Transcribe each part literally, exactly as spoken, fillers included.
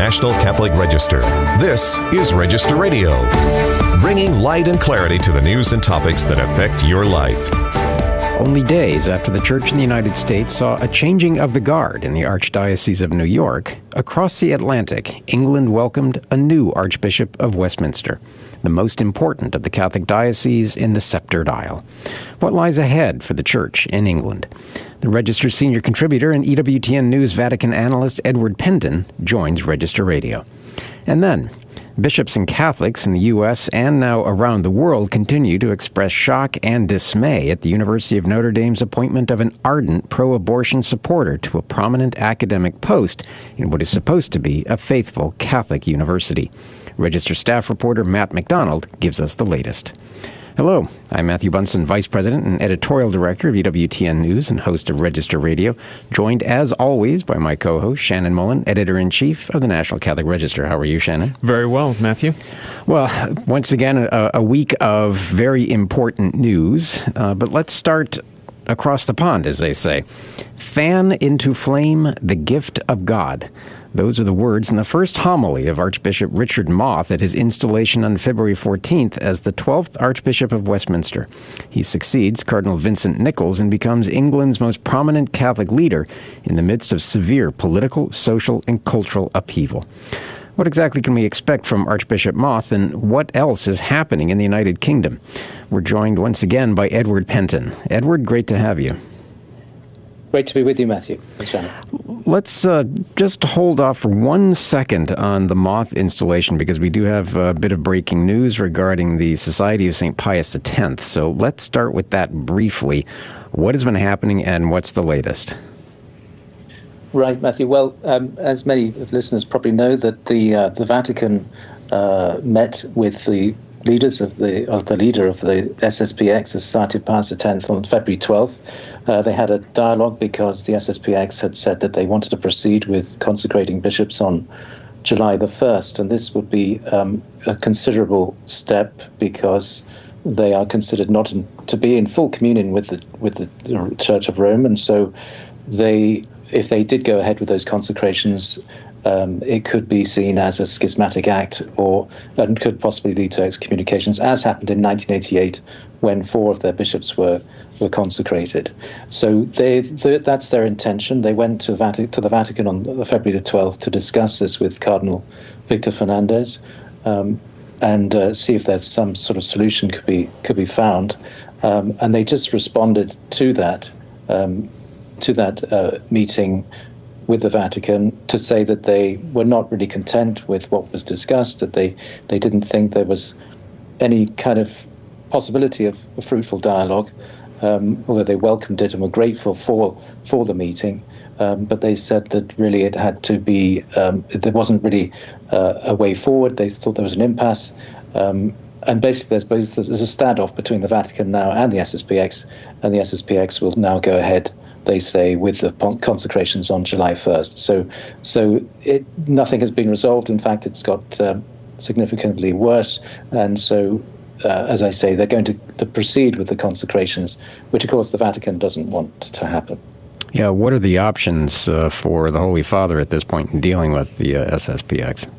National Catholic Register. This is Register Radio, bringing light and clarity to the news and topics that affect your life. Only days after the Church in the United States saw a changing of the guard in the Archdiocese of New York, across the Atlantic, England welcomed a new Archbishop of Westminster, the most important of the Catholic dioceses in the Sceptred Isle. What lies ahead for the Church in England? The Register's senior contributor and E W T N News Vatican analyst Edward Penton joins Register Radio. And then, bishops and Catholics in the U S and now around the world continue to express shock and dismay at the University of Notre Dame's appointment of an ardent pro-abortion supporter to a prominent academic post in what is supposed to be a faithful Catholic university. Register staff reporter Matt McDonald gives us the latest. Hello, I'm Matthew Bunson, Vice President and Editorial Director of E W T N News and host of Register Radio, joined as always by my co-host Shannon Mullen, Editor-in-Chief of the National Catholic Register. How are you, Shannon? Very well, Matthew. Well, once again, a, a week of very important news, uh, but let's start across the pond, as they say. Fan into flame the gift of God. Those are the words in the first homily of Archbishop Richard Moth at his installation on February fourteenth as the twelfth Archbishop of Westminster. He succeeds Cardinal Vincent Nichols and becomes England's most prominent Catholic leader in the midst of severe political, social, and cultural upheaval. What exactly can we expect from Archbishop Moth, and what else is happening in the United Kingdom? We're joined once again by Edward Penton. Edward, great to have you. Great to be with you, Matthew. Let's uh, just hold off for one second on the Moth installation because we do have a bit of breaking news regarding the Society of Saint Pius X. So let's start with that briefly. What has been happening and what's the latest? Right, Matthew. Well, um, as many listeners probably know, that the uh, the Vatican uh, met with the leaders of the of the leader of the S S P X, the Society of Pius X, on February twelfth. Uh, they had a dialogue because the S S P X had said that they wanted to proceed with consecrating bishops on July the first, and this would be um, a considerable step because they are considered not in, to be in full communion with the with the Church of Rome, and so they, if they did go ahead with those consecrations, Um, it could be seen as a schismatic act, or and could possibly lead to excommunications, as happened in nineteen eighty-eight when four of their bishops were were consecrated. So they, they that's their intention. They went to Vatican to the Vatican on February the twelfth to discuss this with Cardinal Victor Fernandez um, and uh, see if there's some sort of solution could be could be found. Um, and they just responded to that um, to that uh, meeting with the Vatican to say that they were not really content with what was discussed, that they, they didn't think there was any kind of possibility of a fruitful dialogue, um, although they welcomed it and were grateful for for the meeting. Um, but they said that really it had to be, um, there wasn't really uh, a way forward. They thought there was an impasse. Um, and basically there's, there's a standoff between the Vatican now and the S S P X, and the S S P X will now go ahead, they say, with the consecrations on July first. So so it, nothing has been resolved. In fact, it's got um, significantly worse. And so, uh, as I say, they're going to, to proceed with the consecrations, which, of course, the Vatican doesn't want to happen. Yeah, what are the options uh, for the Holy Father at this point in dealing with the uh, S S P X?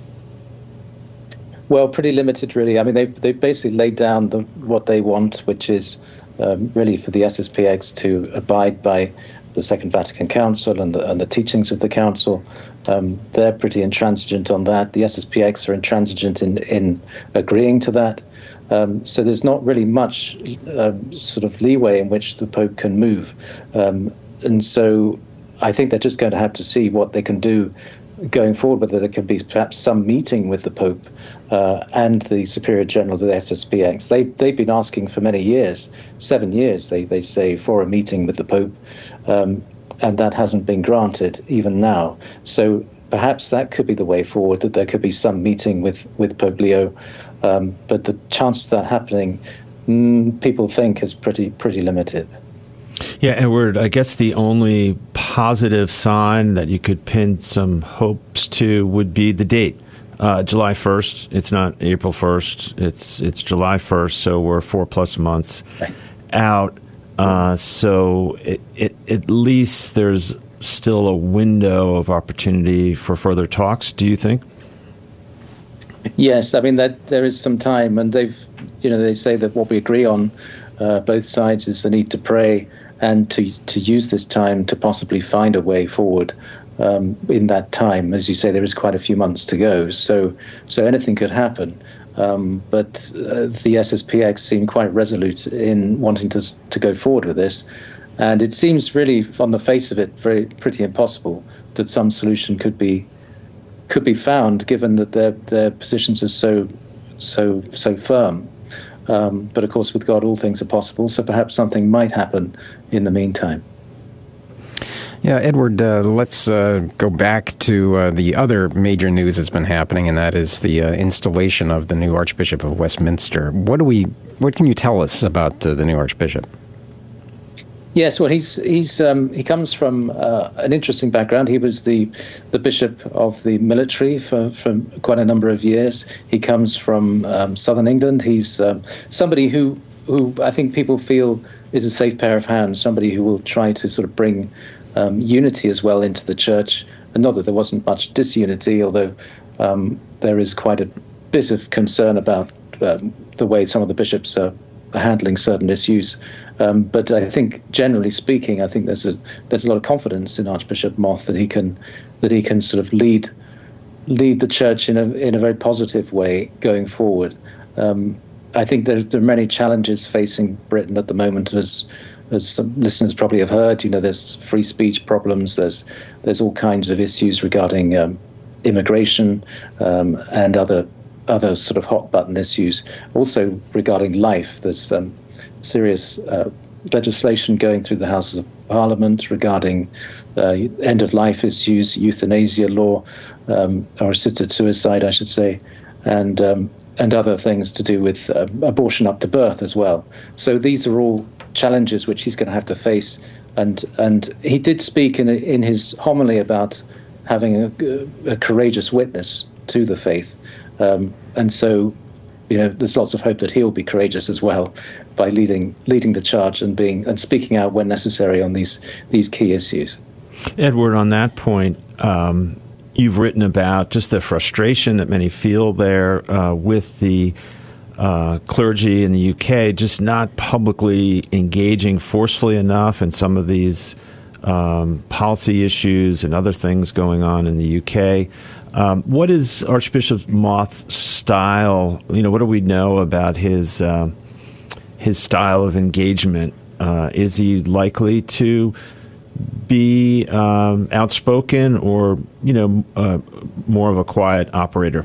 Well, pretty limited, really. I mean, they've, they've basically laid down the, what they want, which is um, really for the S S P X to abide by the Second Vatican Council and the, and the teachings of the Council. Um, they're pretty intransigent on that. The S S P X are intransigent in, in agreeing to that. Um, so there's not really much um, sort of leeway in which the Pope can move. Um, and so I think they're just going to have to see what they can do going forward, whether there can be perhaps some meeting with the Pope uh, and the Superior General of the S S P X. They, they've been asking for many years, seven years, they, they say, for a meeting with the Pope, um, and that hasn't been granted even now. So perhaps that could be the way forward, that there could be some meeting with, with Pope Leo, um, but the chance of that happening, mm, people think, is pretty pretty limited. Yeah, Edward, I guess the only positive sign that you could pin some hopes to would be the date. Uh, July first. It's not April first. It's it's July first, so we're four plus months right. out. Uh, so it, it, at least there's still a window of opportunity for further talks, do you think? Yes, I mean that there is some time, and they've, you know, they say that what we agree on, uh, both sides, is the need to pray and to to use this time to possibly find a way forward. Um, in that time, as you say, there is quite a few months to go, so so anything could happen. Um, but uh, the S S P X seem quite resolute in wanting to to go forward with this, and it seems really, on the face of it, very pretty impossible that some solution could be could be found, given that their their positions are so so so firm. Um, but of course, with God, all things are possible. So perhaps something might happen in the meantime. Yeah, Edward, uh, let's uh, go back to uh, the other major news that's been happening, and that is the uh, installation of the new Archbishop of Westminster. What do we? What can you tell us about uh, the new Archbishop? Yes, well, he's he's um, he comes from uh, an interesting background. He was the the bishop of the military for, for quite a number of years. He comes from um, southern England. He's um, somebody who who I think people feel is a safe pair of hands. Somebody who will try to sort of bring Um, unity as well into the church, and not that there wasn't much disunity, although um, there is quite a bit of concern about um, the way some of the bishops are handling certain issues. Um, but I think, generally speaking, I think there's a there's a lot of confidence in Archbishop Moth that he can that he can sort of lead lead the church in a in a very positive way going forward. Um, I think there, there are many challenges facing Britain at the moment, as as some listeners probably have heard. You know, there's free speech problems. There's there's all kinds of issues regarding um, immigration um, and other other sort of hot button issues. Also regarding life, there's um, serious uh, legislation going through the Houses of Parliament regarding uh, end of life issues, euthanasia law, um, or assisted suicide, I should say, and um, and other things to do with uh, abortion up to birth as well. So these are all challenges which he's going to have to face, and and he did speak in a, in his homily about having a, a courageous witness to the faith, um, and so you know there's lots of hope that he'll be courageous as well by leading leading the charge and being and speaking out when necessary on these these key issues. Edward, on that point, um, you've written about just the frustration that many feel there uh, with the Uh, clergy in the U K just not publicly engaging forcefully enough in some of these um, policy issues and other things going on in the U K. Um, what is Archbishop Moth's style? You know, what do we know about his uh, his style of engagement? Uh, is he likely to be um, outspoken, or you know, uh, more of a quiet operator?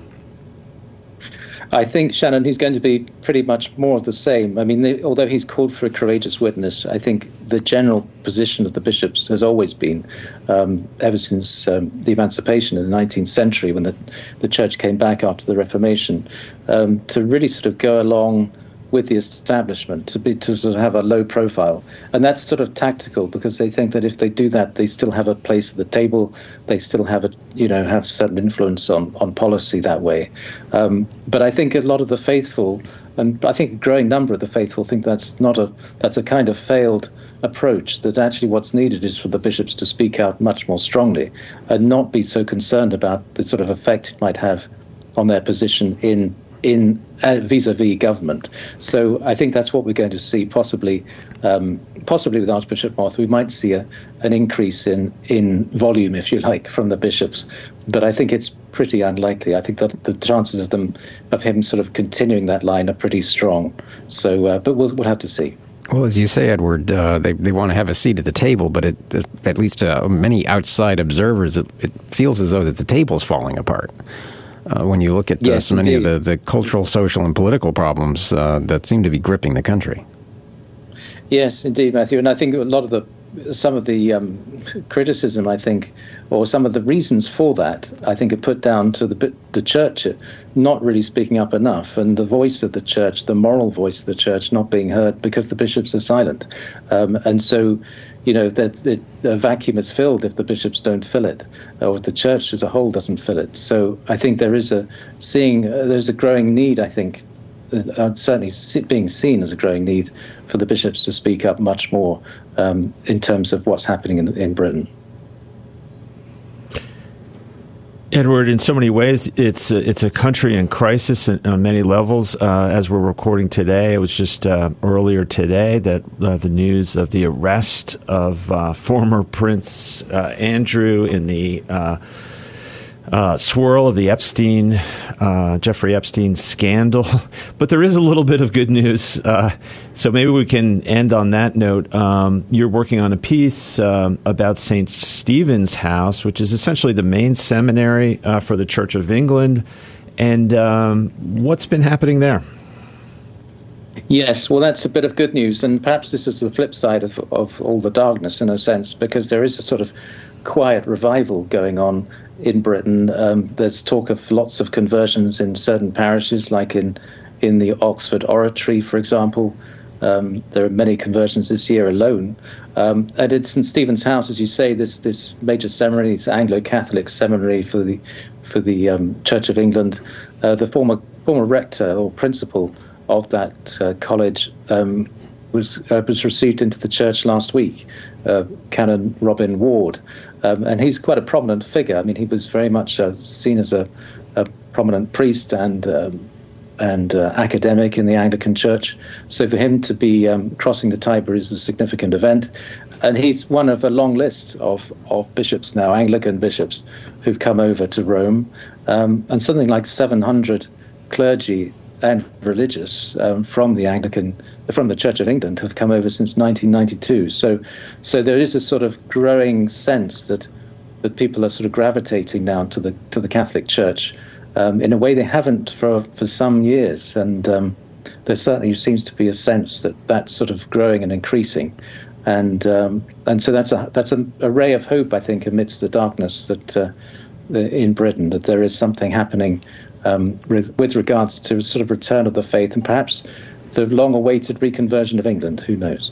I think, Shannon, he's going to be pretty much more of the same. I mean, they, although he's called for a courageous witness, I think the general position of the bishops has always been, um, ever since um, the emancipation in the nineteenth century, when the, the church came back after the Reformation, um, to really sort of go along with the establishment, to be to sort of have a low profile. And that's sort of tactical, because they think that if they do that, they still have a place at the table. They still have a, you know, have certain influence on, on policy that way. Um, but I think a lot of the faithful, and I think a growing number of the faithful, think that's not a, that's a kind of failed approach, that actually what's needed is for the bishops to speak out much more strongly and not be so concerned about the sort of effect it might have on their position in in uh, vis-a-vis government. So I think that's what we're going to see, possibly um, possibly with Archbishop Moth. We might see a, an increase in, in volume, if you like, from the bishops, but I think it's pretty unlikely. I think that the chances of them, of him sort of continuing that line are pretty strong. So, uh, but we'll, we'll have to see. Well, as you say, Edward, uh, they, they want to have a seat at the table, but it, at least uh, many outside observers, it, it feels as though that the table's falling apart. Uh, when you look at uh, yes, so many indeed. of the, the cultural, social, and political problems uh, that seem to be gripping the country. Yes, indeed, Matthew. And I think a lot of the, some of the um, criticism, I think, or some of the reasons for that, I think, are put down to the the church not really speaking up enough, and the voice of the church, the moral voice of the church, not being heard because the bishops are silent. Um, and so, you know, that the vacuum is filled if the bishops don't fill it, or if the church as a whole doesn't fill it. So I think there is a seeing, uh, there's a growing need, I think, uh, certainly being seen as a growing need for the bishops to speak up much more um, in terms of what's happening in, in Britain. Edward, in so many ways, it's a, it's a country in crisis on many levels. Uh, as we're recording today, it was just uh, earlier today that uh, the news of the arrest of uh, former Prince uh, Andrew in the uh, uh, swirl of the Epstein, uh, Jeffrey Epstein scandal. But there is a little bit of good news. Uh, so maybe we can end on that note. Um, you're working on a piece um, about Saint Stephen's House, which is essentially the main seminary uh, for the Church of England. And um, what's been happening there? Yes, well, that's a bit of good news. And perhaps this is the flip side of, of all the darkness, in a sense, because there is a sort of quiet revival going on in Britain. Um, there's talk of lots of conversions in certain parishes, like in, in the Oxford Oratory, for example. Um, there are many conversions this year alone. Um, and at Saint Stephen's House, as you say, this this major seminary, it's Anglo-Catholic seminary for the for the um, Church of England. Uh, the former former rector or principal of that uh, college um, was uh, was received into the church last week, uh, Canon Robin Ward, um, and he's quite a prominent figure. I mean, he was very much uh, seen as a, a prominent priest and um, and uh, academic in the Anglican Church. So for him to be um, crossing the Tiber is a significant event. And he's one of a long list of, of bishops now, Anglican bishops, who've come over to Rome. Um, and something like seven hundred clergy and religious um, from the Anglican, from the Church of England have come over since nineteen ninety-two. So so there is a sort of growing sense that that people are sort of gravitating now to the to the Catholic Church um, in a way they haven't for for some years. And um, there certainly seems to be a sense that that's sort of growing and increasing. And um, and so that's a that's a, a ray of hope, I think, amidst the darkness that uh, in Britain, that there is something happening um, with, with regards to sort of return of the faith and perhaps the long-awaited reconversion of England. Who knows?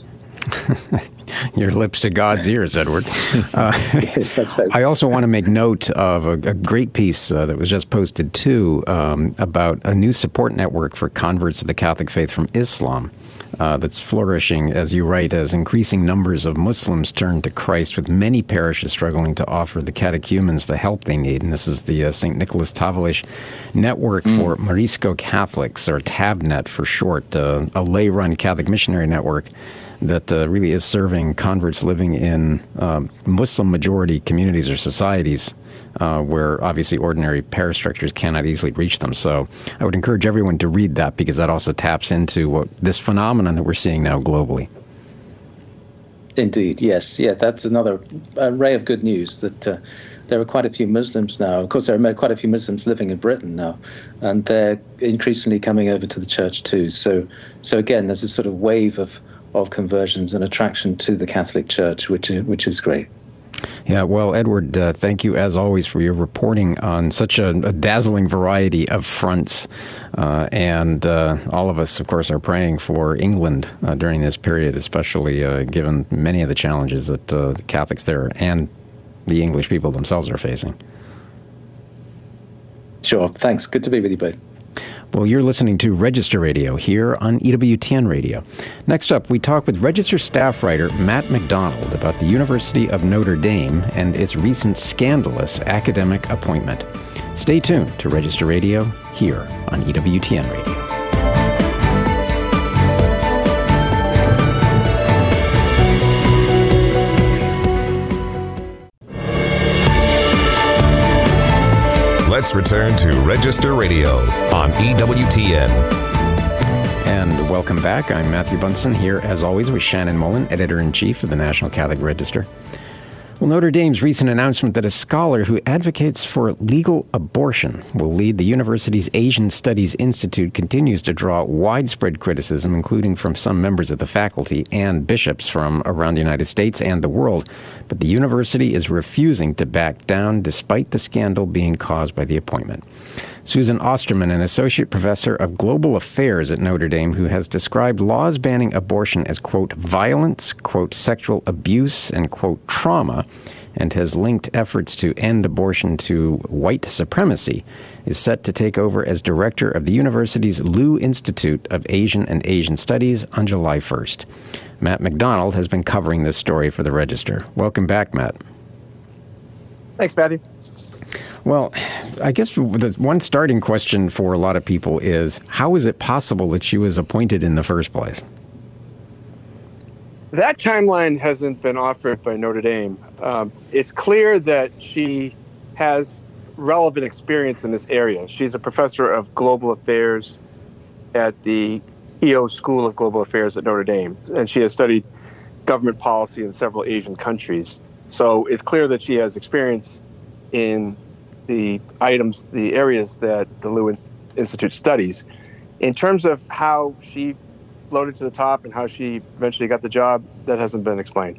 Your lips to God's ears, Edward. Uh, yes, that's so. I also want to make note of a, a great piece uh, that was just posted, too, um, about a new support network for converts to the Catholic faith from Islam. Uh, that's flourishing, as you write, as increasing numbers of Muslims turn to Christ, with many parishes struggling to offer the catechumens the help they need. And this is the uh, Saint Nicholas Tavalish Network mm. for Morisco Catholics, or TABNet for short, uh, a lay-run Catholic missionary network that uh, really is serving converts living in uh, Muslim-majority communities or societies uh, where obviously ordinary parish structures cannot easily reach them. So I would encourage everyone to read that, because that also taps into what, this phenomenon that we're seeing now globally. Indeed, yes. Yeah, that's another array of good news, that uh, there are quite a few Muslims now. Of course, there are quite a few Muslims living in Britain now, and they're increasingly coming over to the church too. So, so again, there's a sort of wave of of conversions and attraction to the Catholic Church, which is, which is great. Yeah, well, Edward, uh, thank you as always for your reporting on such a, a dazzling variety of fronts. Uh, and uh, all of us, of course, are praying for England uh, during this period, especially uh, given many of the challenges that uh, the Catholics there and the English people themselves are facing. Sure. Thanks. Good to be with you both. Well, you're listening to Register Radio here on E W T N Radio. Next up, we talk with Register staff writer Matt McDonald about the University of Notre Dame and its recent scandalous academic appointment. Stay tuned to Register Radio here on E W T N Radio. Let's return to Register Radio on E W T N. And welcome back. I'm Matthew Bunson, here as always with Shannon Mullen, Editor-in-Chief of the National Catholic Register. Well, Notre Dame's recent announcement that a scholar who advocates for legal abortion will lead the university's Asian Studies Institute continues to draw widespread criticism, including from some members of the faculty and bishops from around the United States and the world. But the university is refusing to back down despite the scandal being caused by the appointment. Susan Osterman, an associate professor of global affairs at Notre Dame, who has described laws banning abortion as, quote, violence, quote, sexual abuse, and, quote, trauma, and has linked efforts to end abortion to white supremacy, is set to take over as director of the university's Liu Institute of Asian and Asian Studies on July first. Matt McDonald has been covering this story for the Register. Welcome back, Matt. Thanks, Matthew. Well, I guess the one starting question for a lot of people is, how is it possible that she was appointed in the first place? That timeline hasn't been offered by Notre Dame. Um, it's clear that she has relevant experience in this area. She's a professor of global affairs at the E O School of Global Affairs at Notre Dame, and she has studied government policy in several Asian countries. So it's clear that she has experience in the items, the areas that the Lewis Institute studies. In terms of how she floated to the top and how she eventually got the job, that hasn't been explained.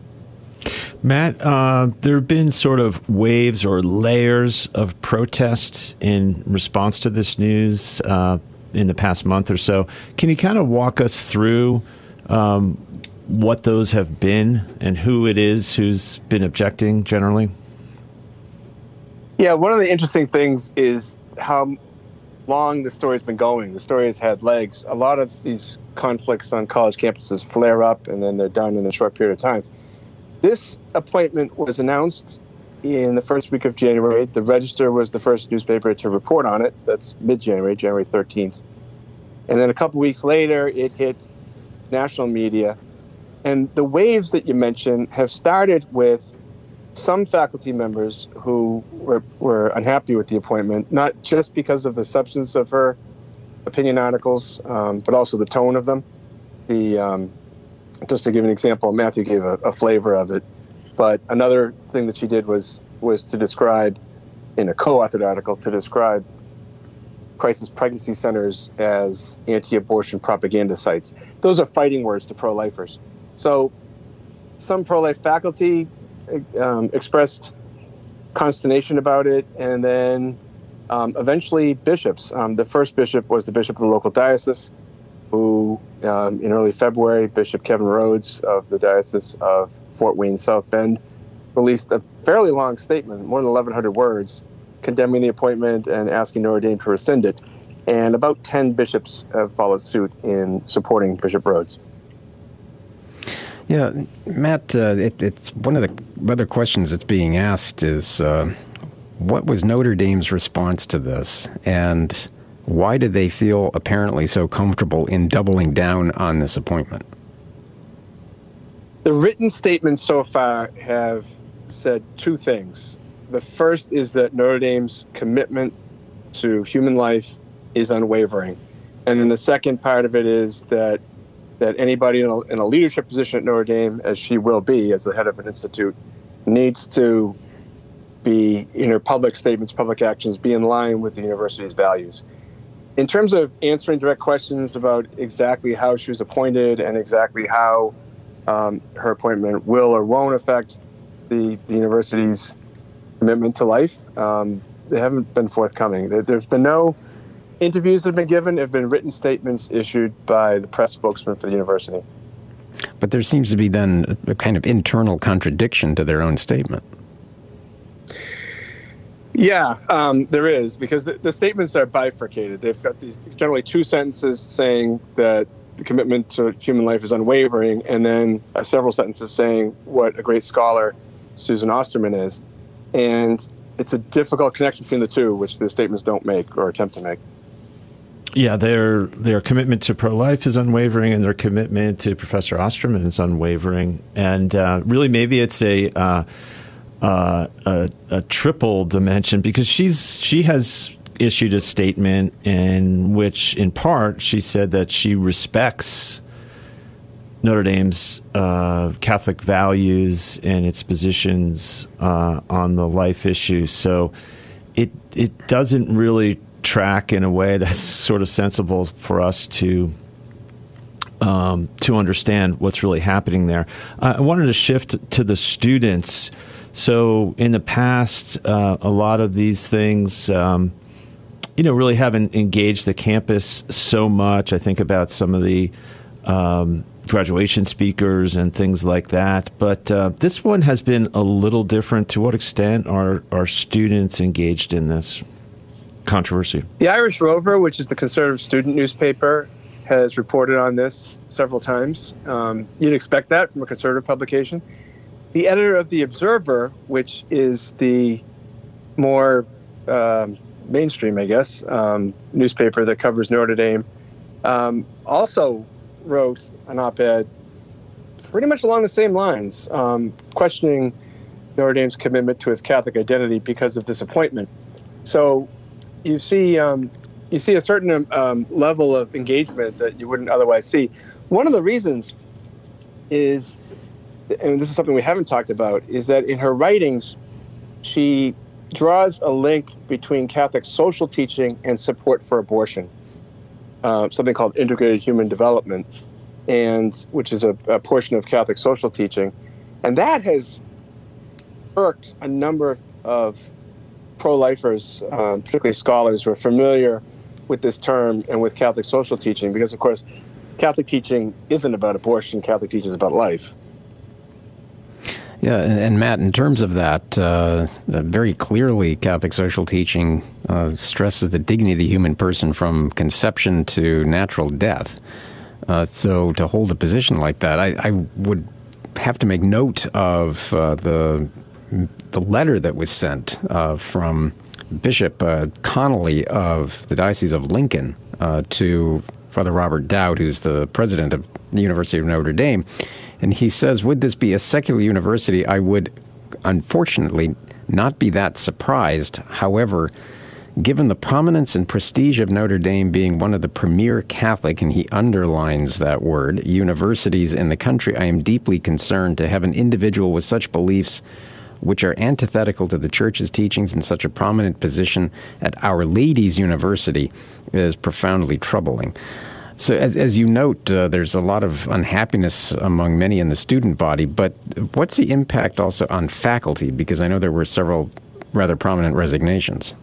Matt, uh, there have been sort of waves or layers of protests in response to this news uh, in the past month or so. Can you kind of walk us through um, what those have been and who it is who's been objecting generally? Yeah, one of the interesting things is how long the story's been going. The story has had legs. A lot of these conflicts on college campuses flare up and then they're done in a short period of time. This appointment was announced in the first week of January. The Register was the first newspaper to report on it. That's mid-January, January thirteenth. And then a couple weeks later, it hit national media. And the waves that you mentioned have started with some faculty members who were, were unhappy with the appointment, not just because of the substance of her opinion articles, um, but also the tone of them. The um, just to give an example, Matthew gave a, a flavor of it. But another thing that she did was was to describe, in a co-authored article, to describe crisis pregnancy centers as anti-abortion propaganda sites. Those are fighting words to pro-lifers. So some pro-life faculty um, expressed consternation about it, and then um, eventually bishops. Um, the first bishop was the bishop of the local diocese, who um, in early February, Bishop Kevin Rhodes of the Diocese of Fort Wayne South Bend released a fairly long statement, more than eleven hundred words, condemning the appointment and asking Notre Dame to rescind it. And about ten bishops have followed suit in supporting Bishop Rhodes. Yeah, Matt, uh, it, it's one of the other questions that's being asked is, uh, what was Notre Dame's response to this? And why did they feel apparently so comfortable in doubling down on this appointment? The written statements so far have said two things. The first is that Notre Dame's commitment to human life is unwavering. And then the second part of it is that that anybody in a, in a leadership position at Notre Dame, as she will be as the head of an institute, needs to be, in her public statements, public actions, be in line with the university's values. In terms of answering direct questions about exactly how she was appointed and exactly how um, her appointment will or won't affect the, the university's commitment to life, um, they haven't been forthcoming. There, there's been no interviews that have been given. There have been written statements issued by the press spokesman for the university. But there seems to be then a kind of internal contradiction to their own statement. Yeah, um, there is, because the, the statements are bifurcated. They've got these generally two sentences saying that the commitment to human life is unwavering, and then uh, several sentences saying what a great scholar Susan Osterman is. And it's a difficult connection between the two, which the statements don't make or attempt to make. Yeah, their their commitment to pro-life is unwavering, and their commitment to Professor Osterman is unwavering. And uh, really, maybe it's a, uh, uh, a a triple dimension, because she's she has issued a statement in which, in part, she said that she respects Notre Dame's uh, Catholic values and its positions uh, on the life issue. So it it doesn't really track in a way that's sort of sensible for us to um, to understand what's really happening there. Uh, I wanted to shift to the students. So in the past, uh, a lot of these things, um, you know, really haven't engaged the campus so much. I think about some of the um, graduation speakers and things like that. But uh, this one has been a little different. To what extent are, are students engaged in this controversy? The Irish Rover, which is the conservative student newspaper, has reported on this several times. Um, you'd expect that from a conservative publication. The editor of The Observer, which is the more um, mainstream, I guess, um, newspaper that covers Notre Dame, um, also wrote an op-ed pretty much along the same lines, um, questioning Notre Dame's commitment to its Catholic identity because of this appointment. So you see um, you see a certain um, level of engagement that you wouldn't otherwise see. One of the reasons is, and this is something we haven't talked about, is that in her writings, she draws a link between Catholic social teaching and support for abortion, uh, something called integrated human development, and which is a, a portion of Catholic social teaching. And that has irked a number of pro-lifers, um, particularly scholars, who are familiar with this term and with Catholic social teaching, because, of course, Catholic teaching isn't about abortion. Catholic teaching is about life. Yeah, and, and Matt, in terms of that, uh, very clearly Catholic social teaching uh, stresses the dignity of the human person from conception to natural death. Uh, so to hold a position like that, I, I would have to make note of uh, the the letter that was sent uh, from Bishop uh, Connolly of the Diocese of Lincoln uh, to Father Robert Dowd, who's the president of the University of Notre Dame. And he says, would this be a secular university, I would unfortunately not be that surprised. However, given the prominence and prestige of Notre Dame being one of the premier Catholic, and he underlines that word, universities in the country, I am deeply concerned to have an individual with such beliefs which are antithetical to the Church's teachings in such a prominent position at Our Lady's University is profoundly troubling. So as as you note, uh, there's a lot of unhappiness among many in the student body, but what's the impact also on faculty? Because I know there were several rather prominent resignations.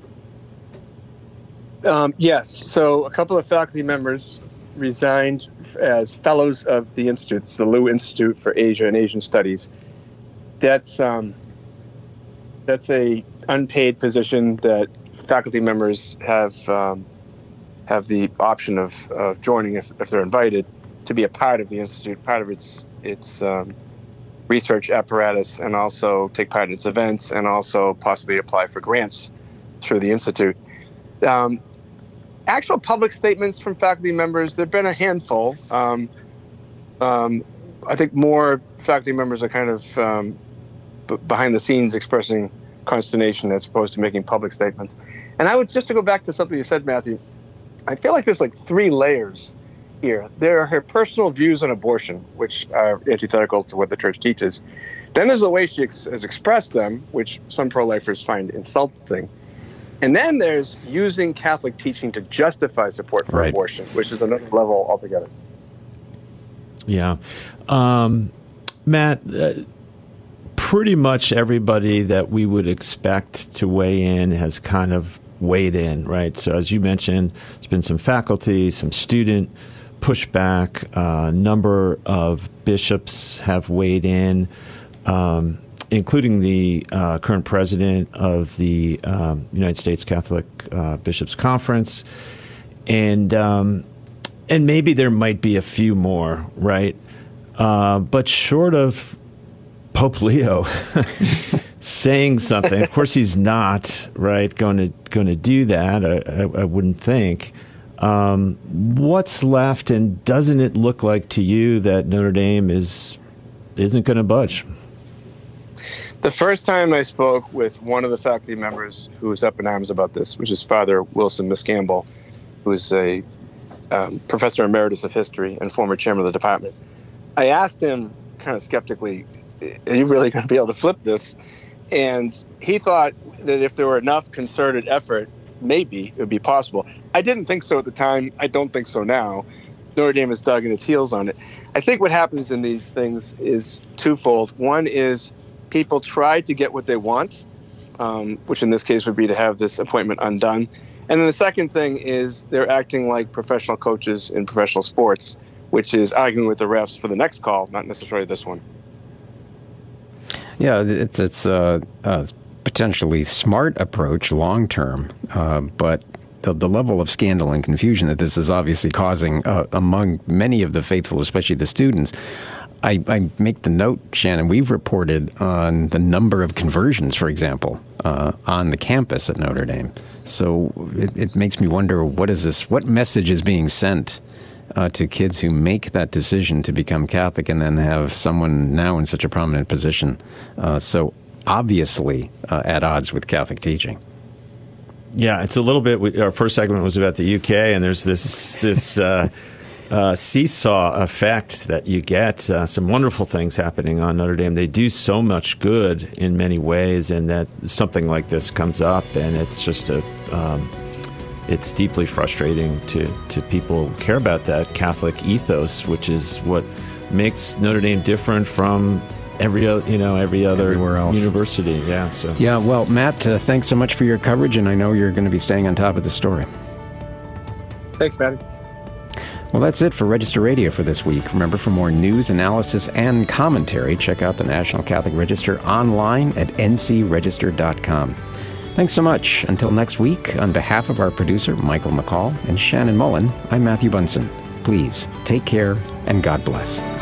Um, yes. So a couple of faculty members resigned as fellows of the Institute. It's the Liu Institute for Asia and Asian Studies. That's um, that's a unpaid position that faculty members have um, have the option of, of joining if, if they're invited to be a part of the Institute, part of its its um, research apparatus, and also take part in its events, and also possibly apply for grants through the Institute. Um, actual public statements from faculty members, there have been a handful. Um, um, I think more faculty members are kind of um, b- behind the scenes expressing consternation as opposed to making public statements. And I would, just to go back to something you said, Matthew, I feel like there's like three layers here. There are her personal views on abortion, which are antithetical to what the Church teaches. Then there's the way she ex- has expressed them, which some pro-lifers find insulting. And then there's using Catholic teaching to justify support for right. abortion, which is another level altogether. Yeah. Um, Matt, uh, pretty much everybody that we would expect to weigh in has kind of weighed in, right? So as you mentioned, there's been some faculty, some student pushback, a uh, number of bishops have weighed in, um, including the uh, current president of the um, United States Catholic uh, Bishops' Conference. And um, and maybe there might be a few more, right? Uh, but short of Pope Leo saying something, of course he's not, right, going to going to do that, I, I, I wouldn't think. Um, what's left, and doesn't it look like to you that Notre Dame is isn't going to budge? The first time I spoke with one of the faculty members who was up in arms about this, which is Father Wilson Miscamble, who is a um, professor emeritus of history and former chairman of the department, I asked him kind of skeptically, are you really going to be able to flip this? And he thought that if there were enough concerted effort, maybe it would be possible. I didn't think so at the time. I don't think so now. Notre Dame has dug in its heels on it. I think what happens in these things is twofold. One is people try to get what they want, um, which in this case would be to have this appointment undone. And then the second thing is they're acting like professional coaches in professional sports, which is arguing with the refs for the next call, not necessarily this one. Yeah, it's it's a, a potentially smart approach long term, uh, but the, the level of scandal and confusion that this is obviously causing uh, among many of the faithful, especially the students, I, I make the note, Shannon, we've reported on the number of conversions, for example, uh, on the campus at Notre Dame. So it, it makes me wonder, what is this? What message is being sent uh, to kids who make that decision to become Catholic and then have someone now in such a prominent position uh, so obviously uh, at odds with Catholic teaching? Yeah, it's a little bit. Our first segment was about the U K, and there's this this uh, uh, seesaw effect that you get. Uh, some wonderful things happening on Notre Dame. They do so much good in many ways, and that something like this comes up, and it's just a. Um, it's deeply frustrating to to people who care about that Catholic ethos, which is what makes Notre Dame different from every o- you know every other Everywhere else. university. Yeah. So. Yeah. Well, Matt, uh, thanks so much for your coverage, and I know you're going to be staying on top of the story. Thanks, Matthew. Well, that's it for Register Radio for this week. Remember, for more news, analysis, and commentary, check out the National Catholic Register online at n c register dot com. Thanks so much. Until next week, on behalf of our producer, Michael McCall, and Shannon Mullen, I'm Matthew Bunson. Please take care, and God bless.